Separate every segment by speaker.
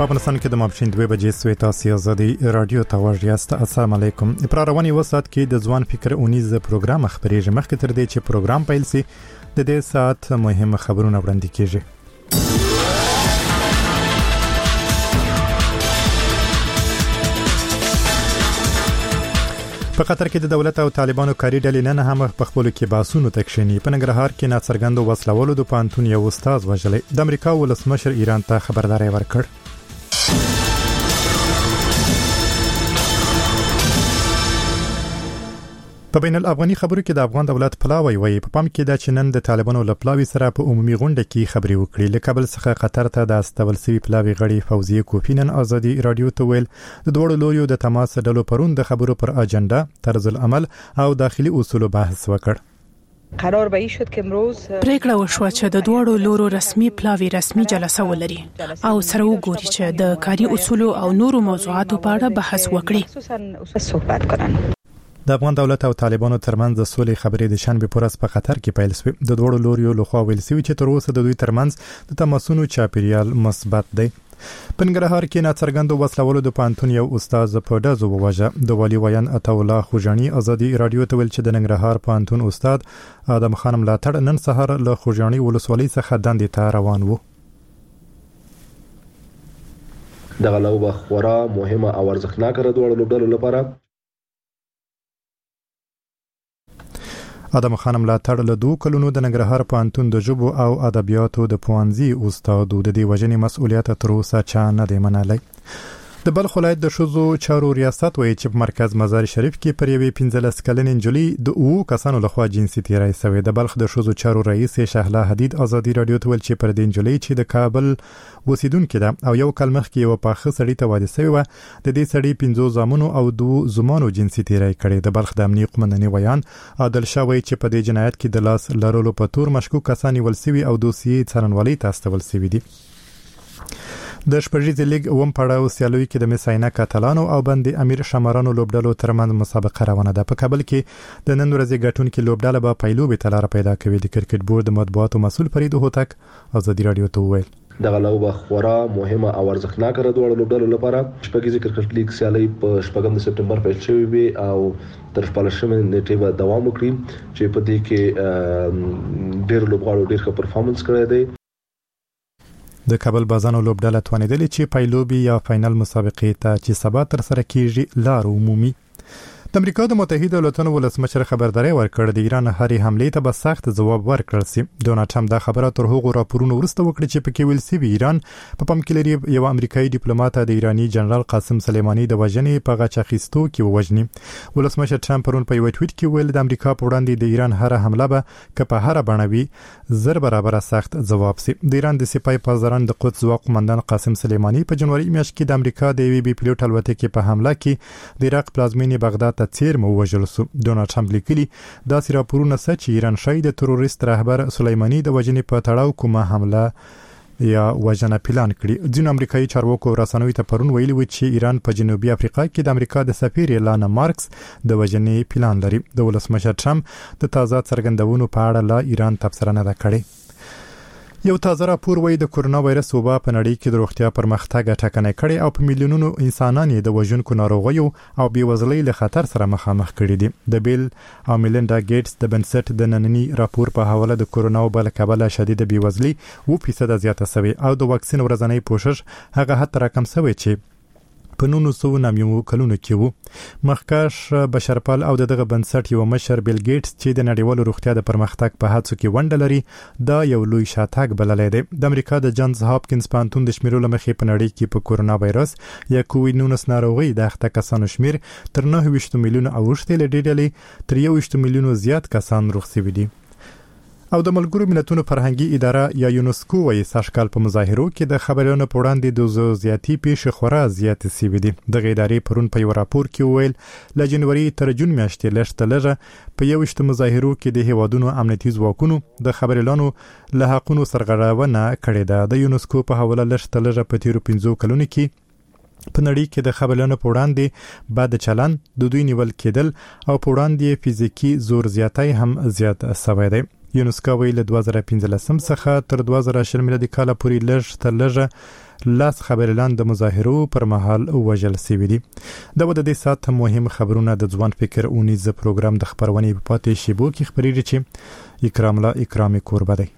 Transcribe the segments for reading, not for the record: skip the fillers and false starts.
Speaker 1: په افغانستان کې د ماپښین 2 بجې سوي تاسو ازادي رادیو ته ورجاست. السلام علیکم. پر رواني وسات کې د ځوان فکر 19 پروګرام خبرېږي. مخکې تر دې چې پروګرام پیل شي د دې ساعت مهمه خبرونه وړاندې کیږي. په قطر کې د دولت او طالبانو کاری ډلې نن هم په خپل کې باسونو تکشنی. په ننګرهار کې ناڅرګند وسلوالو د پانتون یو استاد وژلې. د امریکا ولسمشر ایران ته خبرداري ورکړ. په بین الافغاني خبرو کې د افغان دولت پلاوی وایي په پام کې دا چې نن د طالبانو لپلاوي سره په عمومي غونډه کې خبري وکړي. له کابل څخه قطر ته د استول سوي پلاوي غړي فوزیه کوفینن ازادي رادیو ته ویل د دوړو لویو د تماس ډلو پرون د خبرو پر اجنډا طرز العمل او داخلي اصول بحث وکړ.
Speaker 2: قرار به این شد که امروز
Speaker 3: پریکړه وشوه چې د دوړو لورو رسمي پلاوي رسمي جلسه ولري او سره وګوري چې د کاري اصول او نورو موضوعاتو په اړه بحث وکړي.
Speaker 2: صحبت کنن.
Speaker 1: د افغان دولت او طالبانو ترمنځ د سولې خبرې د شنبه په ورځ په قطر کې پیل شوې. د دوړو لوريو لخوا ویل شوی چې تر اوسه د دوی ترمنځ د تماسونو چاپیریال مثبت دی. په ننګرهار کې ناڅرګند وسلوالو د پانتون یو استاد په ډزو وواژه. د والي ویان عطا الله خوجانی ازادي رادیو ته ویل چې د ننګرهار پانتون استاد ادم خان ملاتړ نن سهار له خوجانی ولسوالۍ څخه دندې ته روان وو.
Speaker 4: دغه لوبه خورا مهمه او ارزښتناکه ده د لوبډلو لپاره.
Speaker 1: ادم خان ملاتړ له 2 کلونو د ننګرهار پوهنتون د ژبو او ادبیاتو د پوهنځي استاد د دې وجنې مسؤلیت تر اوسه چا نه دی منلی. د بلخ ولایت د شوزو چارو ریاست وایي چې په مرکز مزار شریف کې پر یوې 15 کلنې نجلۍ د 2 کسانو لخوا جنسي تیری شوی. د بلخ د شوزو چارو رئیس شهلا حدید ازادي رادیو ته ویل چې پر دې نجلۍ چې د کابل وسیدونکو ده او یو کال مخکې یو پاخه سړی ته واده شوی و د دې سړی 15 زامنو او 2 زمانو جنسي تیری کړي. د بلخ د امنیه قومندانۍ ویان عادل شاه وایي چې په دې جنایت کې د لاس لرلو په تور مشکوک کسان نیول شوي او دوسیې څارنوالۍ ته استول شوي دي. د شپږیزې لیګ اوم پړاو سیالوي کې د مساینه کاتالانو او بندي امیر شمارانو لوبډلو ترمنځ مسابقه روانه ده. په کابل کې د نن ورځې ګټونکو لوبډله به پایلوبې تلاره پیدا کوي. د کرکټ بورډ د مطبوعاتو مسؤل فرید هوتک ازادي رادیو ته وویل
Speaker 4: دغه لوبه خورا مهمه او ارزښتناکه ده د لوبډلو لپاره. شپږیزې کرکټ لیګ سیالي په 8 سپټمبر پیل شوې وي او تر 14 نیټې به دوام وکړي چې په دې کې ډېر لوبغاړو ډېر ښه پرفارمنس کړی دی.
Speaker 1: د کابل بازانو لوبډله توانیدلې چې پایلوبي یا فاینل مسابقې ته چې سبا تر سره کیږي لار عمومي. د امریکا د متحده ایالاتونو ولسمشر خبرداري ورکړ د ایران هرې حمله ته به سخت ځواب ورکړل شي. ډونالد ټرمپ دا خبره تر هغو راپورونو وروسته وکړه چې پکې ویل شوی ایران په پام کې لري یو امریکایي ډیپلوماټ د ایرانی جنرال قاسم سلیمانی د وژنې په غچ اخیستو کې وژني. ولسمشر ټرمپ پرون په یو ټویټ کې ویل د امریکا په وړاندې د ایران هر حمله به که په هر بڼوي زر برابر سخت ځواب شي. د ایران د سپای پاسداران د قدس ځواک قومندان قاسم سلیمانی په جنوري میاشت کې د امریکا د وی بي پلیوټ الوتکې په حمله کې د عراق پلازمینې بغداد ته څیرمه وژل شو. ډونالد ټرمپ لیکلي داسې راپورونه څه چې ایران شاید د تروریست رهبر سلیمانی د وژنې په تړاو کومه حمله یا وژنه پلان کړي. ځینو امریکایي چارواکو رسنیو ته پرون ویلي و چې ایران په جنوبي افریقا کې د امریکا د سفیر لانا مارکس د وژنې پلان لري. د ولسمشر ټرمپ د تازه څرګندونو په اړه لا ایران تبصره نه کړې. یو تازه راپور وایي د کورونا وایرس وبا په نړۍ کې د روغتیا پرمختګ ټکنۍ کړي او په میلیونونو انسانان د وژونکو ناروغیو او بیوزلۍ له خطر سره مخامخ کړي دي. د بیل او میلیندا ګیټس د بنسټ د نننی راپور په حواله د کورونا وبا له کبله شدید بیوزلۍ 2% زیاته شوې او د واکسین ورځنی پوښښ هغه حتی راکم شوی چې په 1990 کلونو کې وو. مخکښ بشرپال او دغه بنسټ یو مشر بیل ګیټس چې د نړیوالو روغتیا د پرمختګ په هڅو کې ونډه لري دا یو لوی شاتګ بللی دی. د امریکا د جانز هاپکینز پوهنتون د شمیرو لمخې په نړۍ کې په کورونا وایرس یا کووید-19 ناروغي د اخته کسانو شمیر تر 9 میلیونه اوښتې لډېډلې تر 1 میلیونه زیات کسان روغ شوي دي. او د ملګرو ملتونو فرهنګي اداره یا یونسکو وایي ساشکال په مظاهرو کې د خبرونو په وړاندې د زیاتی پیښې خورا زیات شوي دي. د ادارې پرون په یو راپور کې ویل له جنوري تر جون میاشتې لږه په 21 مظاهرو کې د هیوادونو امنیتي ځواکونو د خبرلانو له حقونو سرغړونه کړې ده. د یونسکو په حواله لږه په تیرو 15 کلونو کې په نړۍ کې د خبرلانو په وړاندې بد چلند د دوی نیول کېدل او په وړاندې فزیکی زور زیاتی هم زیات شوی دی. یونسکو ویل 2015 څخه تر 2020 میلادي کال پورې لږ تر لږه لاس خبرلان د مظاهرو پر مهال وژل شوي دي. دا د دې سات مهم خبرونه د ځوان فکر اونیز پروګرام د خبرونې په پاتې شیبو کې خبرېږي چې اکرام لا اکرامي کوربه دی.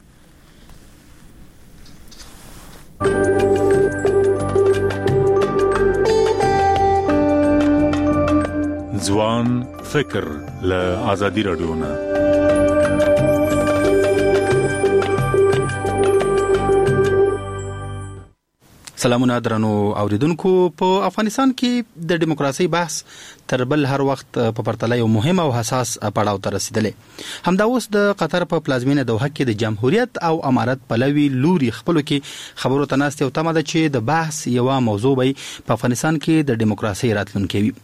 Speaker 5: ځوان فکر له آزادي رادیو نه.
Speaker 6: سلامونه درنو اوریدونکو. په افغانستان کې د دیموکراسي بحث تر بل هر وخت په پرتله یو مهم او حساس پړاو ته رسیدلی. همدا اوس د قطر په پلازمینه دوحه کې د جمهوریت او امارت پلوي لوري خپلو کې خبرو ته ناست او تمه ده چې د بحث یو موضوع وي په افغانستان کې د دیموکراسي راتلونکي وي.